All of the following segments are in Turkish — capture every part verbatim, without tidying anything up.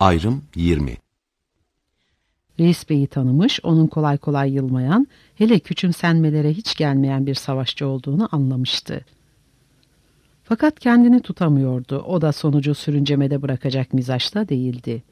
Ayrım yirmi. Reis Bey'i tanımış, onun kolay kolay yılmayan, hele küçümsenmelere hiç gelmeyen bir savaşçı olduğunu anlamıştı. Fakat kendini tutamıyordu, o da sonucu sürüncemede bırakacak mizaçta değildi.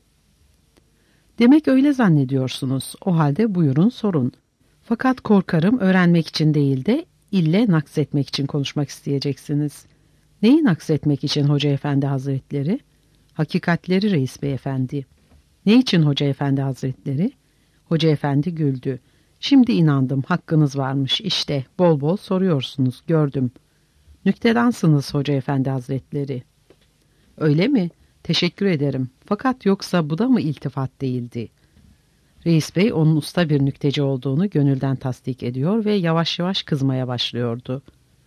Demek öyle zannediyorsunuz, o halde buyurun sorun. Fakat korkarım öğrenmek için değil de ille naksetmek için konuşmak isteyeceksiniz. Neyi naksetmek için Hoca Efendi Hazretleri? Hakikatleri Reis Bey Efendi. Ne için Hoca Efendi Hazretleri? Hoca Efendi güldü. Şimdi inandım, hakkınız varmış, işte bol bol soruyorsunuz, gördüm. Nüktedansınız Hoca Efendi Hazretleri. Öyle mi? Teşekkür ederim. Fakat yoksa bu da mı iltifat değildi? Reis Bey onun usta bir nükteci olduğunu gönülden tasdik ediyor ve yavaş yavaş kızmaya başlıyordu.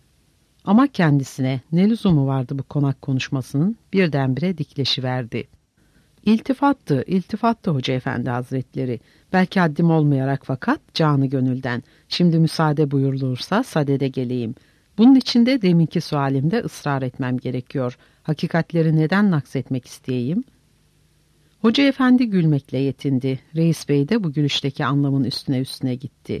Ama kendisine ne lüzumu vardı bu konak konuşmasının, birdenbire dikleşiverdi. İltifattı, iltifattı Hoca Efendi Hazretleri. Belki haddim olmayarak fakat canı gönülden. Şimdi müsaade buyurulursa sadede geleyim. Bunun için de deminki sualimde ısrar etmem gerekiyor. Hakikatleri neden naksetmek isteyeyim? Hoca Efendi gülmekle yetindi. Reis Bey de bu gülüşteki anlamın üstüne üstüne gitti.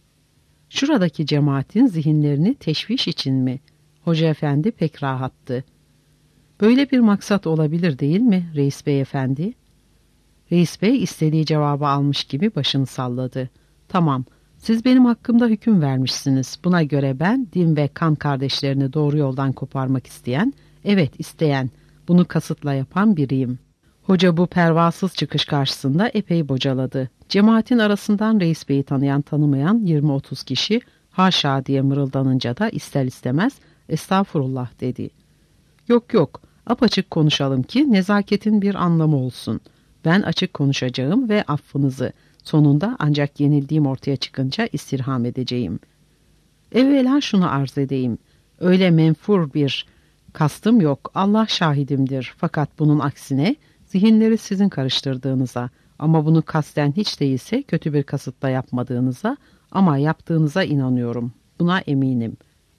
Şuradaki cemaatin zihinlerini teşviş için mi? Hoca Efendi pek rahattı. Böyle bir maksat olabilir değil mi Reis Bey Efendi? Reis Bey istediği cevabı almış gibi başını salladı. Tamam, siz benim hakkımda hüküm vermişsiniz. Buna göre ben din ve kan kardeşlerini doğru yoldan koparmak isteyen, evet isteyen, bunu kasıtla yapan biriyim. Hoca bu pervasız çıkış karşısında epey bocaladı. Cemaatin arasından Reis Bey'i tanıyan tanımayan yirmi otuz kişi haşa diye mırıldanınca da ister istemez estağfurullah dedi. Yok yok, apaçık konuşalım ki nezaketin bir anlamı olsun. Ben açık konuşacağım ve affınızı sonunda ancak yenildiğim ortaya çıkınca istirham edeceğim. Evvela şunu arz edeyim. Öyle menfur bir kastım yok, Allah şahidimdir. Fakat bunun aksine zihinleri sizin karıştırdığınıza ama bunu kasten hiç değilse kötü bir kasıtla yapmadığınıza ama yaptığınıza inanıyorum. Buna eminim.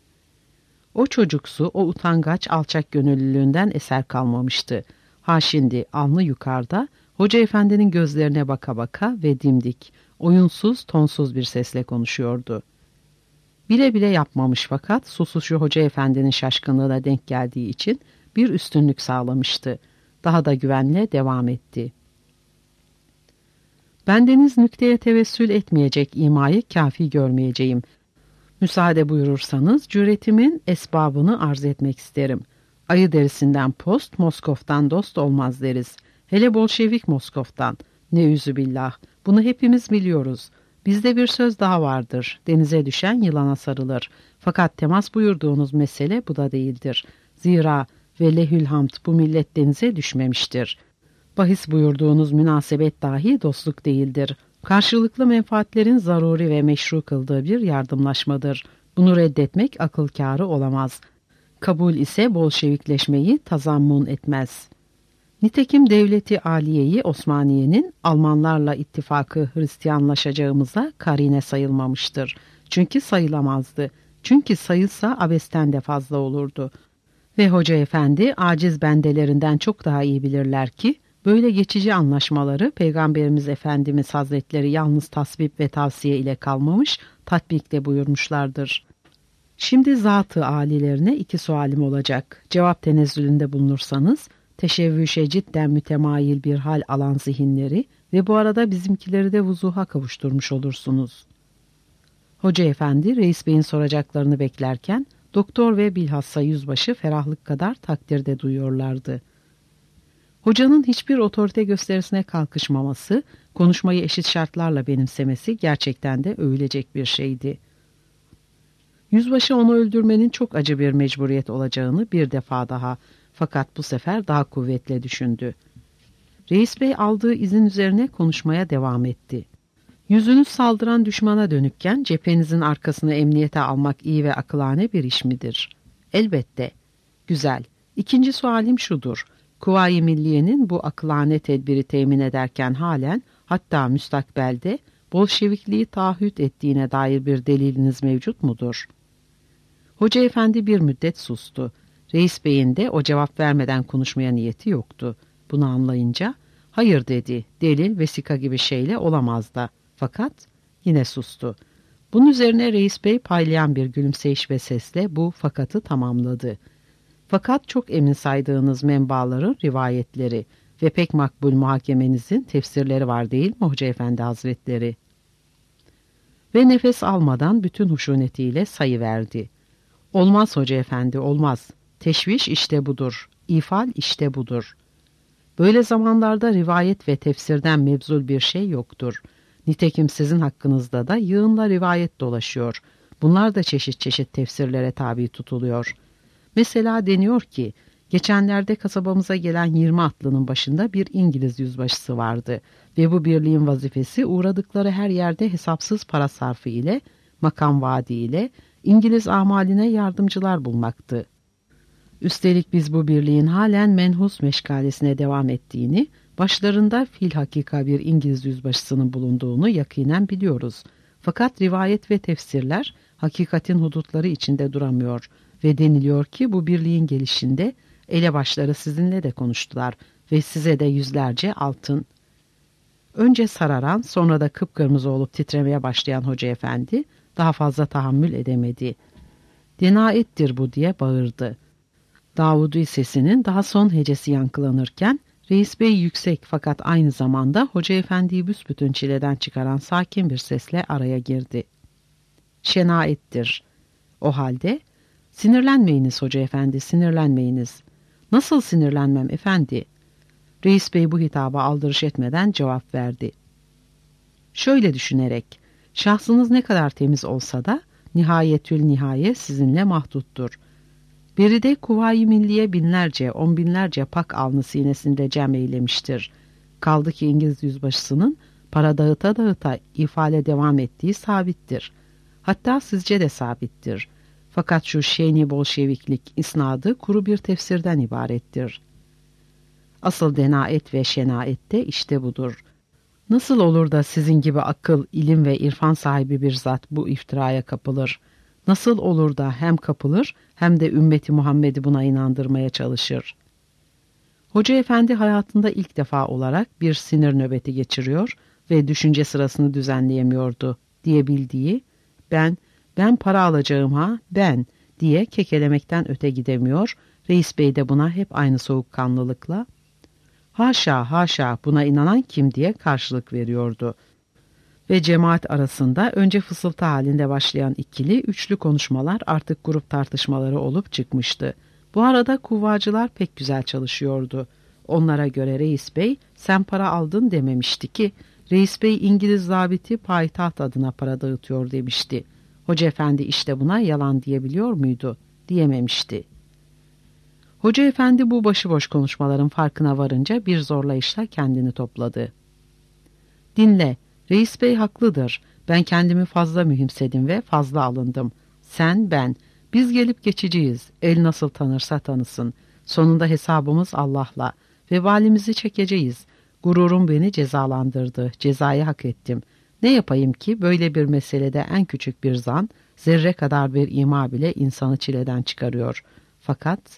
O çocuksu, o utangaç alçak gönüllülüğünden eser kalmamıştı. Ha şimdi alnı yukarıda, Hoca Efendi'nin gözlerine baka baka ve dimdik, oyunsuz, tonsuz bir sesle konuşuyordu. Bile bile yapmamış fakat susuşu Hoca Efendi'nin şaşkınlığına denk geldiği için bir üstünlük sağlamıştı. Daha da güvenle devam etti. Bendeniz nükteye tevessül etmeyecek imayı kafi görmeyeceğim. Müsaade buyurursanız cüretimin esbabını arz etmek isterim. Ayı derisinden post, Moskov'tan dost olmaz deriz. Hele Bolşevik Moskov'tan. Neüzübillah. Bunu hepimiz biliyoruz. Bizde bir söz daha vardır. Denize düşen yılana sarılır. Fakat temas buyurduğunuz mesele bu da değildir. Zira ve lehülhamd bu millet denize düşmemiştir. Bahis buyurduğunuz münasebet dahi dostluk değildir. Karşılıklı menfaatlerin zaruri ve meşru kıldığı bir yardımlaşmadır. Bunu reddetmek akıl kârı olamaz. Kabul ise Bolşevikleşmeyi tazammun etmez. Nitekim devleti aliyeyi Osmaniye'nin Almanlarla ittifakı Hristiyanlaşacağımıza karine sayılmamıştır. Çünkü sayılamazdı. Çünkü sayılsa abesten de fazla olurdu. Ve Hoca Efendi aciz bendelerinden çok daha iyi bilirler ki böyle geçici anlaşmaları Peygamberimiz Efendimiz Hazretleri yalnız tasvip ve tavsiye ile kalmamış, tatbikte buyurmuşlardır. Şimdi zat-ı âlilerine iki sualim olacak. Cevap tenezzülünde bulunursanız, teşevvüşe cidden mütemayil bir hal alan zihinleri ve bu arada bizimkileri de vuzuha kavuşturmuş olursunuz. Hoca Efendi, Reis Bey'in soracaklarını beklerken, doktor ve bilhassa yüzbaşı ferahlık kadar takdirde duyuyorlardı. Hocanın hiçbir otorite gösterisine kalkışmaması, konuşmayı eşit şartlarla benimsemesi gerçekten de övülecek bir şeydi. Yüzbaşı onu öldürmenin çok acı bir mecburiyet olacağını bir defa daha, fakat bu sefer daha kuvvetle düşündü. Reis Bey aldığı izin üzerine konuşmaya devam etti. Yüzünüz saldıran düşmana dönükken cephenizin arkasını emniyete almak iyi ve akılane bir iş midir? Elbette. Güzel. İkinci sualim şudur. Kuvayi Milliye'nin bu akılane tedbiri temin ederken halen, hatta müstakbelde Bolşevikliği taahhüt ettiğine dair bir deliliniz mevcut mudur? Hoca Efendi bir müddet sustu. Reis Bey'in de o cevap vermeden konuşmaya niyeti yoktu. Bunu anlayınca, Hayır dedi, delil, vesika gibi şeyle olamaz da. Fakat yine sustu. Bunun üzerine reis bey paylayan bir gülümseyiş ve sesle bu fakatı tamamladı. Fakat çok emin saydığınız menbaların rivayetleri ve pek makbul muhakemenizin tefsirleri var değil mi Hoca Efendi Hazretleri? Ve nefes almadan bütün huşunetiyle sayıverdi. Olmaz Hoca Efendi, olmaz. Teşviş işte budur. İfal işte budur. Böyle zamanlarda rivayet ve tefsirden mebzul bir şey yoktur. Nitekim sizin hakkınızda da yığınla rivayet dolaşıyor. Bunlar da çeşit çeşit tefsirlere tabi tutuluyor. Mesela deniyor ki, geçenlerde kasabamıza gelen yirmi atlının başında bir İngiliz yüzbaşısı vardı ve bu birliğin vazifesi uğradıkları her yerde hesapsız para sarfı ile, makam vaadi ile İngiliz amaline yardımcılar bulmaktı. Üstelik biz bu birliğin halen menhus meşgalesine devam ettiğini, başlarında filhakika bir İngiliz yüzbaşısının bulunduğunu yakinen biliyoruz. Fakat rivayet ve tefsirler hakikatin hudutları içinde duramıyor ve deniliyor ki bu birliğin gelişinde elebaşları sizinle de konuştular ve size de yüzlerce altın. Önce sararan, sonra da kıpkırmızı olup titremeye başlayan Hoca Efendi daha fazla tahammül edemedi. "Denaettir bu" diye bağırdı. Davudi sesinin daha son hecesi yankılanırken reis bey yüksek fakat aynı zamanda Hoca Efendi'yi büsbütün çileden çıkaran sakin bir sesle araya girdi. "Şenaettir. O halde sinirlenmeyiniz Hoca Efendi, sinirlenmeyiniz." "Nasıl sinirlenmem efendi?" Reis bey bu hitaba aldırış etmeden cevap verdi. "Şöyle düşünerek, şahsınız ne kadar temiz olsa da nihayetül nihaye sizinle mahduttur. Beride Kuvayi Milliye binlerce, on binlerce pak alnı sinesinde cem eylemiştir. Kaldı ki İngiliz yüzbaşısının para dağıta dağıta ifale devam ettiği sabittir. Hatta sizce de sabittir. Fakat şu şeyni bolşeviklik isnadı kuru bir tefsirden ibarettir. Asıl denaet ve şenaet de işte budur. Nasıl olur da sizin gibi akıl, ilim ve irfan sahibi bir zat bu iftiraya kapılır? Nasıl olur da hem kapılır hem de ümmeti Muhammed'i buna inandırmaya çalışır?" Hoca Efendi hayatında ilk defa olarak bir sinir nöbeti geçiriyor ve düşünce sırasını düzenleyemiyordu diye bildiği ben, ben para alacağım ha, ben diye kekelemekten öte gidemiyor. Reis Bey de buna hep aynı soğukkanlılıkla haşa haşa buna inanan kim diye karşılık veriyordu. Ve cemaat arasında önce fısıltı halinde başlayan ikili, üçlü konuşmalar artık grup tartışmaları olup çıkmıştı. Bu arada kuvvacılar pek güzel çalışıyordu. Onlara göre Reis Bey sen para aldın dememişti ki, Reis Bey İngiliz zabiti payitaht adına para dağıtıyor demişti. Hoca Efendi işte buna yalan diyebiliyor muydu? Diyememişti. Hoca Efendi bu başıboş konuşmaların farkına varınca bir zorlayışla kendini topladı. "Dinle, Reis Bey haklıdır. Ben kendimi fazla mühimsedim ve fazla alındım. Sen, ben, biz gelip geçiciyiz. El nasıl tanırsa tanısın. Sonunda hesabımız Allah'la. Vebalimizi çekeceğiz. Gururum beni cezalandırdı. Cezayı hak ettim. Ne yapayım ki böyle bir meselede en küçük bir zan, zerre kadar bir ima bile insanı çileden çıkarıyor. Fakat..."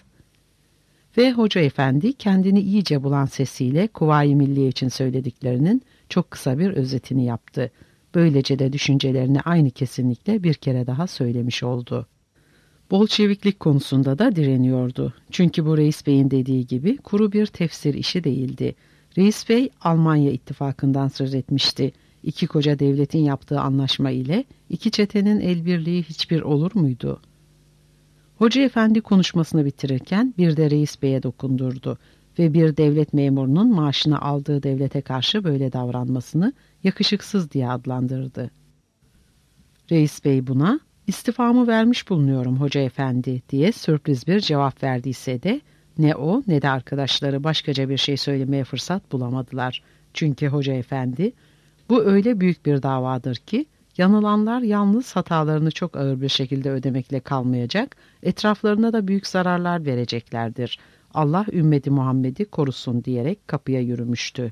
Ve Hoca Efendi kendini iyice bulan sesiyle Kuvayi Milliye için söylediklerinin çok kısa bir özetini yaptı. Böylece de düşüncelerini aynı kesinlikle bir kere daha söylemiş oldu. Bolşeviklik konusunda da direniyordu. Çünkü bu Reis Bey'in dediği gibi kuru bir tefsir işi değildi. Reis Bey Almanya ittifakından söz etmişti. İki koca devletin yaptığı anlaşma ile iki çetenin el birliği hiçbir olur muydu? Hoca Efendi konuşmasını bitirirken bir de Reis Bey'e dokundurdu ve bir devlet memurunun maaşını aldığı devlete karşı böyle davranmasını yakışıksız diye adlandırdı. Reis Bey buna "İstifamı vermiş bulunuyorum Hoca Efendi" diye sürpriz bir cevap verdiyse de ne o ne de arkadaşları başkaca bir şey söylemeye fırsat bulamadılar. Çünkü Hoca Efendi bu öyle büyük bir davadır ki yanılanlar yalnız hatalarını çok ağır bir şekilde ödemekle kalmayacak, etraflarına da büyük zararlar vereceklerdir. Allah ümmeti Muhammed'i korusun diyerek kapıya yürümüştü.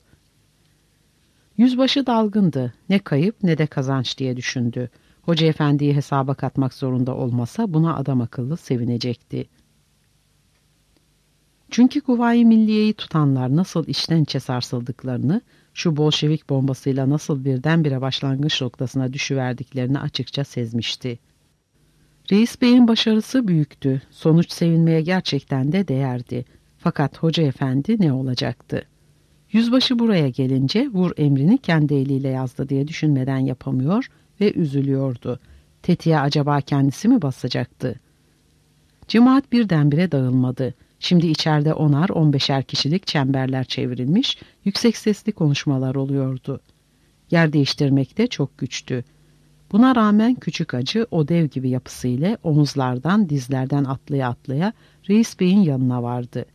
Yüzbaşı dalgındı. Ne kayıp ne de kazanç diye düşündü. Hoca Efendi'yi hesaba katmak zorunda olmasa buna adam akıllı sevinecekti. Çünkü Kuvayi Milliye'yi tutanlar nasıl içten içe sarsıldıklarını, şu Bolşevik bombasıyla nasıl birdenbire başlangıç noktasına düşüverdiklerini açıkça sezmişti. Reis Bey'in başarısı büyüktü. Sonuç sevinmeye gerçekten de değerdi. Fakat Hoca Efendi ne olacaktı? Yüzbaşı buraya gelince vur emrini kendi eliyle yazdı diye düşünmeden yapamıyor ve üzülüyordu. Tetiğe acaba kendisi mi basacaktı? Cemaat birdenbire dağılmadı. Şimdi içeride onar on beşer kişilik çemberler çevrilmiş, yüksek sesli konuşmalar oluyordu. Yer değiştirmek de çok güçtü. Buna rağmen küçük hacı o dev gibi yapısıyla omuzlardan dizlerden atlaya atlaya Reis Bey'in yanına vardı.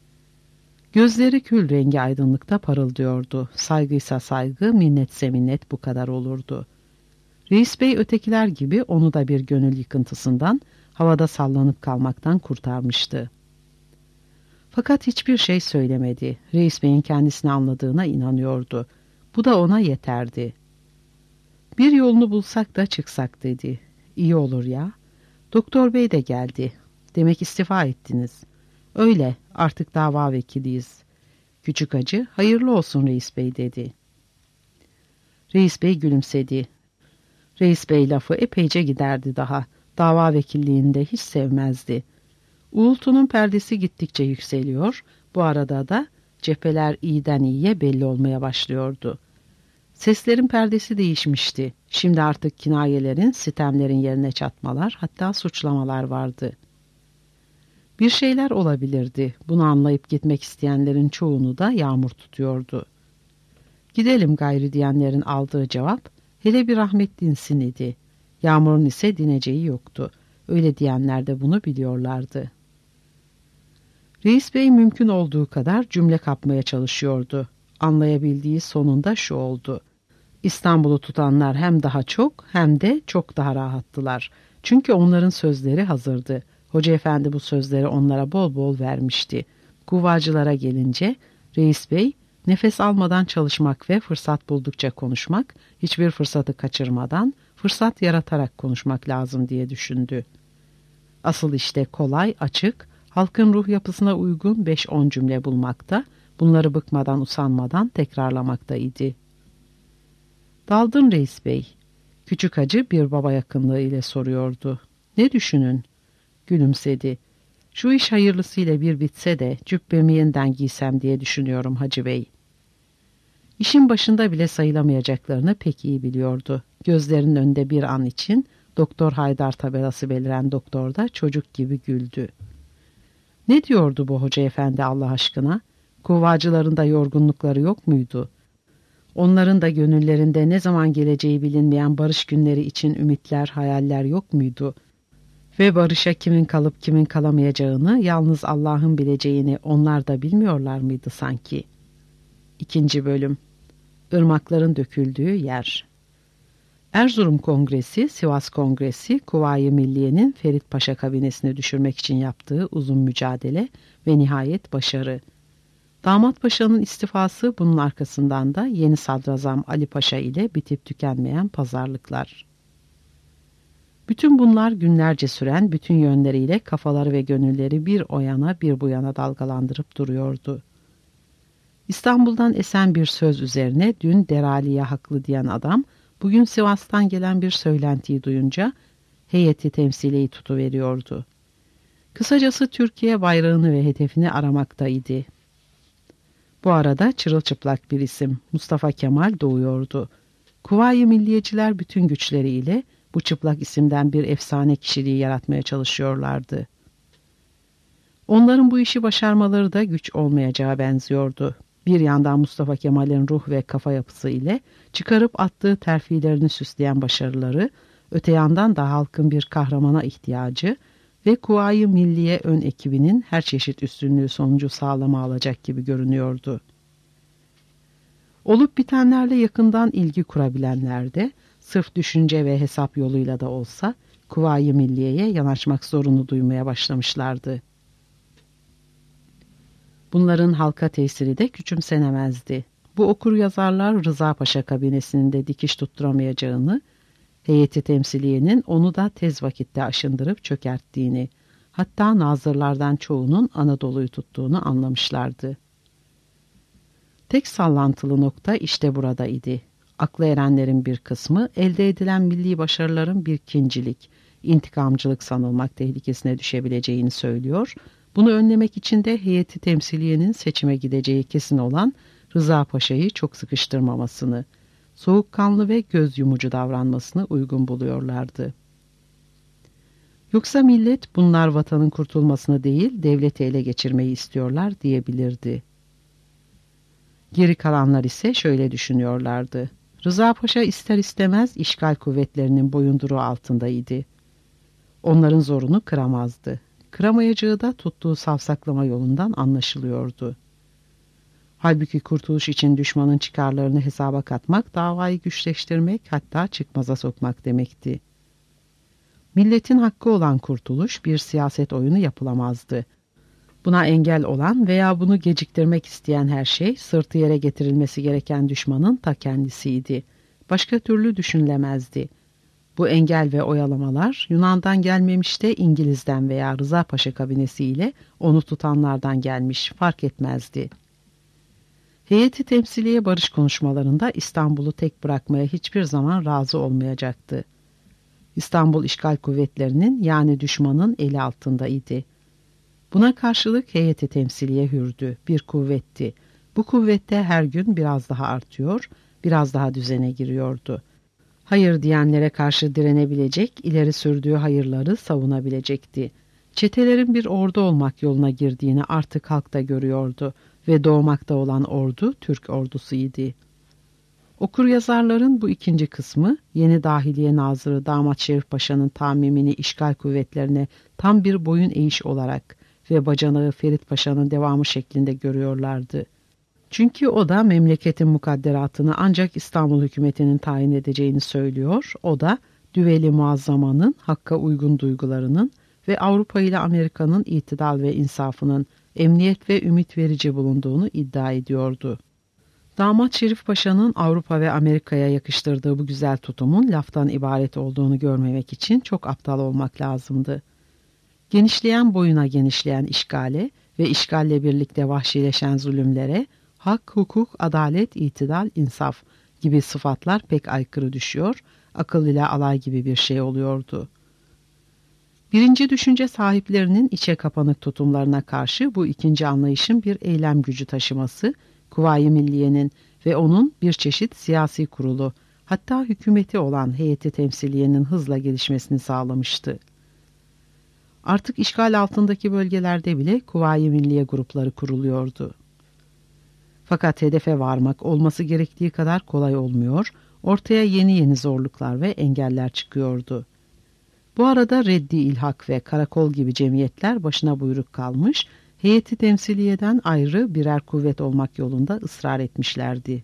Gözleri kül rengi aydınlıkta parıldıyordu. Saygıysa saygı, minnetse minnet bu kadar olurdu. Reis Bey ötekiler gibi onu da bir gönül yıkıntısından, havada sallanıp kalmaktan kurtarmıştı. Fakat hiçbir şey söylemedi. Reis Bey'in kendisini anladığına inanıyordu. Bu da ona yeterdi. Bir yolunu bulsak da çıksak dedi. İyi olur ya. Doktor Bey de geldi. Demek istifa ettiniz. Öyle, artık dava vekiliyiz. Küçük hacı, hayırlı olsun Reis Bey dedi. Reis Bey gülümsedi. Reis Bey lafı epeyce giderdi daha. Dava vekilliğinde hiç sevmezdi. Uğultunun perdesi gittikçe yükseliyor, bu arada da cepheler iyiden iyiye belli olmaya başlıyordu. Seslerin perdesi değişmişti. Şimdi artık kinayelerin, sitemlerin yerine çatmalar, hatta suçlamalar vardı. Bir şeyler olabilirdi. Bunu anlayıp gitmek isteyenlerin çoğunu da yağmur tutuyordu. Gidelim gayrı diyenlerin aldığı cevap, hele bir rahmet dinsin idi. Yağmurun ise dineceği yoktu. Öyle diyenler de bunu biliyorlardı. Reis Bey mümkün olduğu kadar cümle kapmaya çalışıyordu. Anlayabildiği sonunda şu oldu. İstanbul'u tutanlar hem daha çok hem de çok daha rahattılar. Çünkü onların sözleri hazırdı. Hoca Efendi bu sözleri onlara bol bol vermişti. Kuvvacılara gelince Reis Bey nefes almadan çalışmak ve fırsat buldukça konuşmak, hiçbir fırsatı kaçırmadan fırsat yaratarak konuşmak lazım diye düşündü. Asıl işte kolay, açık, halkın ruh yapısına uygun beş on cümle bulmakta, bunları bıkmadan usanmadan tekrarlamakta idi. Daldın Reis Bey. Küçük hacı bir baba yakınlığı ile soruyordu. Ne düşünün? Gülümsedi. Şu iş hayırlısıyla bir bitse de cübbemi yeniden giysem diye düşünüyorum Hacı Bey. İşin başında bile sayılamayacaklarını pek iyi biliyordu. Gözlerinin önünde bir an için Doktor Haydar tabelası beliren doktor da çocuk gibi güldü. Ne diyordu bu Hoca Efendi Allah aşkına? Kuvvacıların da yorgunlukları yok muydu? Onların da gönüllerinde ne zaman geleceği bilinmeyen barış günleri için ümitler, hayaller yok muydu? Ve barışa kimin kalıp kimin kalamayacağını, yalnız Allah'ın bileceğini onlar da bilmiyorlar mıydı sanki? İkinci bölüm. Irmakların döküldüğü yer. Erzurum Kongresi, Sivas Kongresi, Kuvayi Milliye'nin Ferit Paşa kabinesini düşürmek için yaptığı uzun mücadele ve nihayet başarı. Damat Paşa'nın istifası, bunun arkasından da yeni sadrazam Ali Paşa ile bitip tükenmeyen pazarlıklar. Bütün bunlar günlerce süren, bütün yönleriyle kafaları ve gönülleri bir o yana bir bu yana dalgalandırıp duruyordu. İstanbul'dan esen bir söz üzerine dün Derali'ye haklı diyen adam, bugün Sivas'tan gelen bir söylentiyi duyunca heyeti temsileyi tutuveriyordu. Kısacası Türkiye bayrağını ve hedefini aramaktaydı. Bu arada çırılçıplak bir isim, Mustafa Kemal doğuyordu. Kuvayi Milliyeciler bütün güçleriyle bu çıplak isimden bir efsane kişiliği yaratmaya çalışıyorlardı. Onların bu işi başarmaları da güç olmayacağı benziyordu. Bir yandan Mustafa Kemal'in ruh ve kafa yapısı ile çıkarıp attığı terfilerini süsleyen başarıları, öte yandan da halkın bir kahramana ihtiyacı ve Kuvayi Milliye ön ekibinin her çeşit üstünlüğü sonucu sağlama alacak gibi görünüyordu. Olup bitenlerle yakından ilgi kurabilenler de, sırf düşünce ve hesap yoluyla da olsa Kuvayi Milliye'ye yanaşmak zorunu duymaya başlamışlardı. Bunların halka tesiri de küçümsenemezdi. Bu okuryazarlar Rıza Paşa kabinesinin de dikiş tutturamayacağını, heyeti temsiliyenin onu da tez vakitte aşındırıp çökerttiğini, Hatta nazırlardan çoğunun Anadolu'yu tuttuğunu anlamışlardı. Tek sallantılı nokta işte burada idi. Aklı erenlerin bir kısmı elde edilen milli başarıların bir kincilik, intikamcılık sanılmak tehlikesine düşebileceğini söylüyor. Bunu önlemek için de heyeti temsiliyenin seçime gideceği kesin olan Rıza Paşa'yı çok sıkıştırmamasını, soğukkanlı ve göz yumucu davranmasını uygun buluyorlardı. Yoksa millet bunlar vatanın kurtulmasını değil, devleti ele geçirmeyi istiyorlar diyebilirdi. Geri kalanlar ise şöyle düşünüyorlardı. Rıza Paşa ister istemez işgal kuvvetlerinin boyunduruğu altındaydı. Onların zorunu kıramazdı. Kıramayacağı da tuttuğu savsaklama yolundan anlaşılıyordu. Halbuki kurtuluş için düşmanın çıkarlarını hesaba katmak, davayı güçleştirmek, hatta çıkmaza sokmak demekti. Milletin hakkı olan kurtuluş bir siyaset oyunu yapılamazdı. Buna engel olan veya bunu geciktirmek isteyen her şey sırtı yere getirilmesi gereken düşmanın ta kendisiydi. Başka türlü düşünülemezdi. Bu engel ve oyalamalar Yunan'dan gelmemiş de İngiliz'den veya Rıza Paşa kabinesiyle onu tutanlardan gelmiş, fark etmezdi. Heyeti temsiliye barış konuşmalarında İstanbul'u tek bırakmaya hiçbir zaman razı olmayacaktı. İstanbul işgal kuvvetlerinin yani düşmanın eli altındaydı. Buna karşılık heyeti temsiliye hürdü, bir kuvvetti. Bu kuvvette her gün biraz daha artıyor, biraz daha düzene giriyordu. Hayır diyenlere karşı direnebilecek, ileri sürdüğü hayırları savunabilecekti. Çetelerin bir ordu olmak yoluna girdiğini artık halk da görüyordu ve doğmakta olan ordu Türk ordusuydu. Okuryazarların bu ikinci kısmı yeni Dahiliye Nazırı Damat Şerif Paşa'nın tamimini işgal kuvvetlerine tam bir boyun eğiş olarak ve bacanağı Ferit Paşa'nın devamı şeklinde görüyorlardı. Çünkü o da memleketin mukadderatını ancak İstanbul hükümetinin tayin edeceğini söylüyor. O da Düveli Muazzama'nın hakka uygun duygularının ve Avrupa ile Amerika'nın itidal ve insafının emniyet ve ümit verici bulunduğunu iddia ediyordu. Damat Şerif Paşa'nın Avrupa ve Amerika'ya yakıştırdığı bu güzel tutumun laftan ibaret olduğunu görmemek için çok aptal olmak lazımdı. Genişleyen boyuna genişleyen işgale ve işgalle birlikte vahşileşen zulümlere hak, hukuk, adalet, itidal, insaf gibi sıfatlar pek aykırı düşüyor, akıl ile alay gibi bir şey oluyordu. Birinci düşünce sahiplerinin içe kapanık tutumlarına karşı bu ikinci anlayışın bir eylem gücü taşıması, Kuvayi Milliye'nin ve onun bir çeşit siyasi kurulu, hatta hükümeti olan heyeti temsiliyenin hızla gelişmesini sağlamıştı. Artık işgal altındaki bölgelerde bile Kuvayi Milliye grupları kuruluyordu. Fakat hedefe varmak olması gerektiği kadar kolay olmuyor, ortaya yeni yeni zorluklar ve engeller çıkıyordu. Bu arada Reddi İlhak ve Karakol gibi cemiyetler başına buyruk kalmış, heyeti temsiliyeden ayrı birer kuvvet olmak yolunda ısrar etmişlerdi.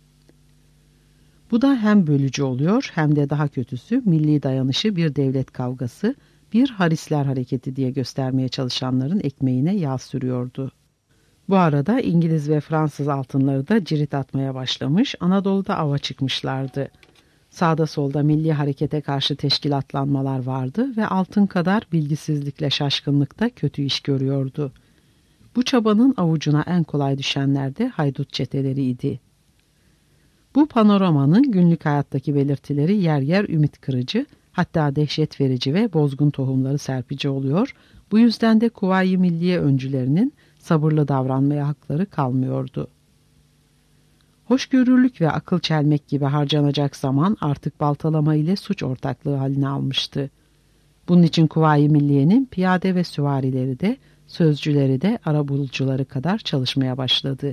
Bu da hem bölücü oluyor hem de daha kötüsü milli dayanışı bir devlet kavgası, bir harisler hareketi diye göstermeye çalışanların ekmeğine yağ sürüyordu. Bu arada İngiliz ve Fransız altınları da cirit atmaya başlamış, Anadolu'da ava çıkmışlardı. Sağda solda milli harekete karşı teşkilatlanmalar vardı ve altın kadar bilgisizlikle şaşkınlıkta kötü iş görüyordu. Bu çabanın avucuna en kolay düşenler de haydut çeteleriydi. Bu panoramanın günlük hayattaki belirtileri yer yer ümit kırıcı, hatta dehşet verici ve bozgun tohumları serpici oluyor. Bu yüzden de Kuvayi Milliye öncülerinin sabırlı davranmaya hakları kalmıyordu. Hoşgörülük ve akıl çelmek gibi harcanacak zaman artık baltalama ile suç ortaklığı haline almıştı. Bunun için Kuvayi Milliye'nin piyade ve süvarileri de, sözcüleri de arabulucuları kadar çalışmaya başladı.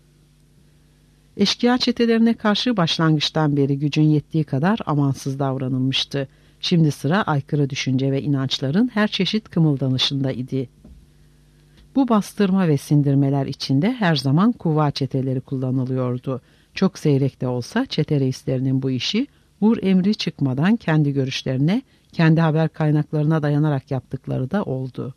Eşkıya çetelerine karşı başlangıçtan beri gücün yettiği kadar amansız davranılmıştı. Şimdi sıra aykırı düşünce ve inançların her çeşit kımıldanışında idi. Bu bastırma ve sindirmeler içinde her zaman kuvva çeteleri kullanılıyordu. Çok seyrek de olsa çete reislerinin bu işi vur emri çıkmadan kendi görüşlerine, kendi haber kaynaklarına dayanarak yaptıkları da oldu.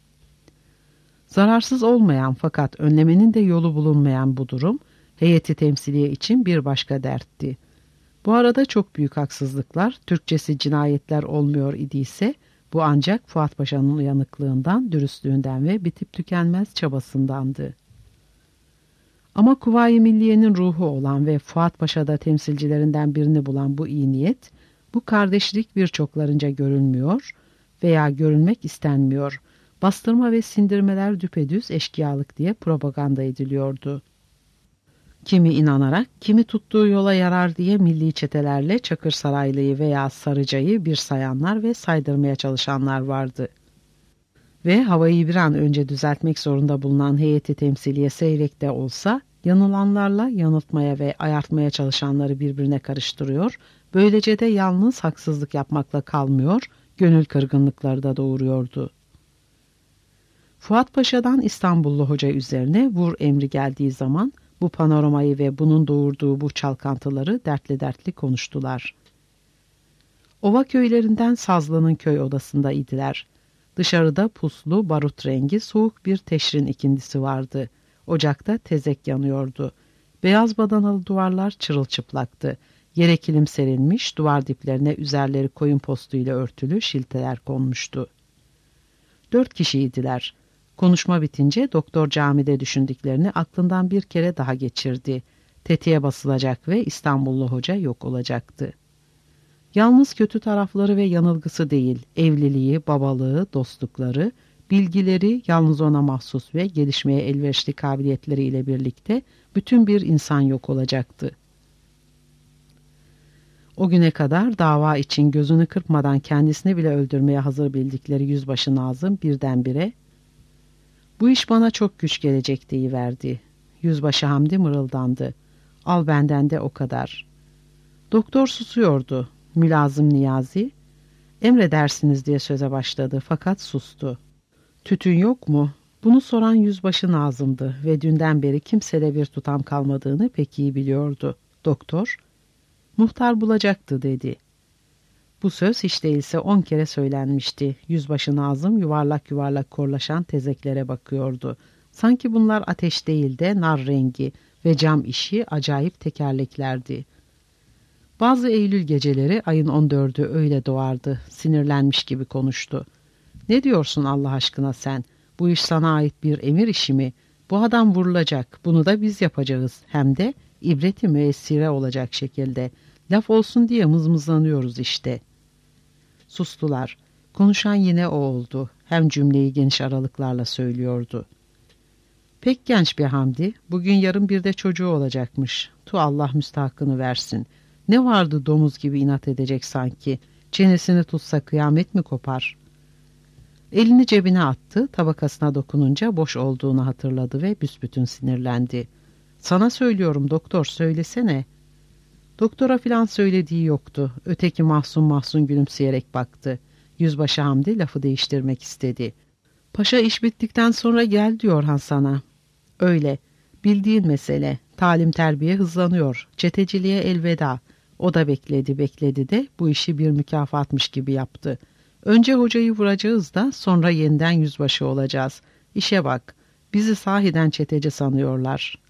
Zararsız olmayan fakat önlemenin de yolu bulunmayan bu durum, heyeti temsiliye için bir başka dertti. Bu arada çok büyük haksızlıklar, Türkçesi cinayetler olmuyor idiyse, Bu ancak Fuat Paşa'nın uyanıklığından, dürüstlüğünden ve bitip tükenmez çabasındandı. Ama Kuvayi Milliye'nin ruhu olan ve Fuat Paşa'da temsilcilerinden birini bulan bu iyi niyet, bu kardeşlik birçoklarınca görülmüyor veya görülmek istenmiyor. Bastırma ve sindirmeler düpedüz eşkıyalık diye propaganda ediliyordu. Kimi inanarak, kimi tuttuğu yola yarar diye milli çetelerle Çakırsaraylı'yı veya Sarıca'yı bir sayanlar ve saydırmaya çalışanlar vardı. Ve havayı bir an önce düzeltmek zorunda bulunan heyeti temsiliye seyrek de olsa, yanılanlarla yanıltmaya ve ayartmaya çalışanları birbirine karıştırıyor, böylece de yalnız haksızlık yapmakla kalmıyor, gönül kırgınlıkları da doğuruyordu. Fuat Paşa'dan İstanbullu hoca üzerine vur emri geldiği zaman, bu panoramayı ve bunun doğurduğu bu çalkantıları dertli dertli konuştular. Ova köylerinden Sazlı'nın köy odasında idiler. Dışarıda puslu, barut rengi soğuk bir teşrin ikindisi vardı. Ocakta tezek yanıyordu. Beyaz badanalı duvarlar çırılçıplaktı. Yere kilim serilmiş, duvar diplerine üzerleri koyun postuyla örtülü şilteler konmuştu. Dört kişiydiler. Konuşma bitince doktor camide düşündüklerini aklından bir kere daha geçirdi. Tetiğe basılacak ve İstanbullu hoca yok olacaktı. Yalnız kötü tarafları ve yanılgısı değil, evliliği, babalığı, dostlukları, bilgileri yalnız ona mahsus ve gelişmeye elverişli kabiliyetleriyle birlikte bütün bir insan yok olacaktı. O güne kadar dava için gözünü kırpmadan kendisini bile öldürmeye hazır bildikleri yüzbaşı Nazım birdenbire "Bu iş bana çok güç gelecek" deyiverdi. Yüzbaşı Hamdi mırıldandı. "Al benden de o kadar." Doktor susuyordu. Mülazım Niyazi, "Emredersiniz" diye söze başladı fakat sustu. "Tütün yok mu?" Bunu soran yüzbaşı Nazım'dı ve dünden beri kimsede bir tutam kalmadığını pek iyi biliyordu. Doktor, "Muhtar bulacaktı" dedi. Bu söz hiç değilse on kere söylenmişti. Yüzbaşı Nazım yuvarlak yuvarlak korlaşan tezeklere bakıyordu. Sanki bunlar ateş değil de nar rengi ve cam işi acayip tekerleklerdi. Bazı Eylül geceleri ayın on dördü öyle doğardı. Sinirlenmiş gibi konuştu. "Ne diyorsun Allah aşkına sen? Bu iş sana ait bir emir işi mi? Bu adam vurulacak. Bunu da biz yapacağız. Hem de ibreti müessire olacak şekilde. Laf olsun diye mızmızlanıyoruz işte." Sustular. Konuşan yine o oldu. Hem cümleyi geniş aralıklarla söylüyordu. "Pek genç bir Hamdi. Bugün yarın bir de çocuğu olacakmış. Tu Allah müstahakkını versin. Ne vardı domuz gibi inat edecek sanki. Çenesini tutsa kıyamet mi kopar?" Elini cebine attı. Tabakasına dokununca boş olduğunu hatırladı ve büsbütün sinirlendi. "Sana söylüyorum doktor, söylesene." Doktora filan söylediği yoktu. Öteki mahzun mahzun gülümseyerek baktı. Yüzbaşı Hamdi lafı değiştirmek istedi. "Paşa iş bittikten sonra gel diyor han sana." "Öyle. Bildiğin mesele. Talim terbiye hızlanıyor. Çeteciliğe elveda." O da bekledi bekledi de bu işi bir mükafatmış gibi yaptı. "Önce hocayı vuracağız da sonra yeniden yüzbaşı olacağız. İşe bak. Bizi sahiden çeteci sanıyorlar."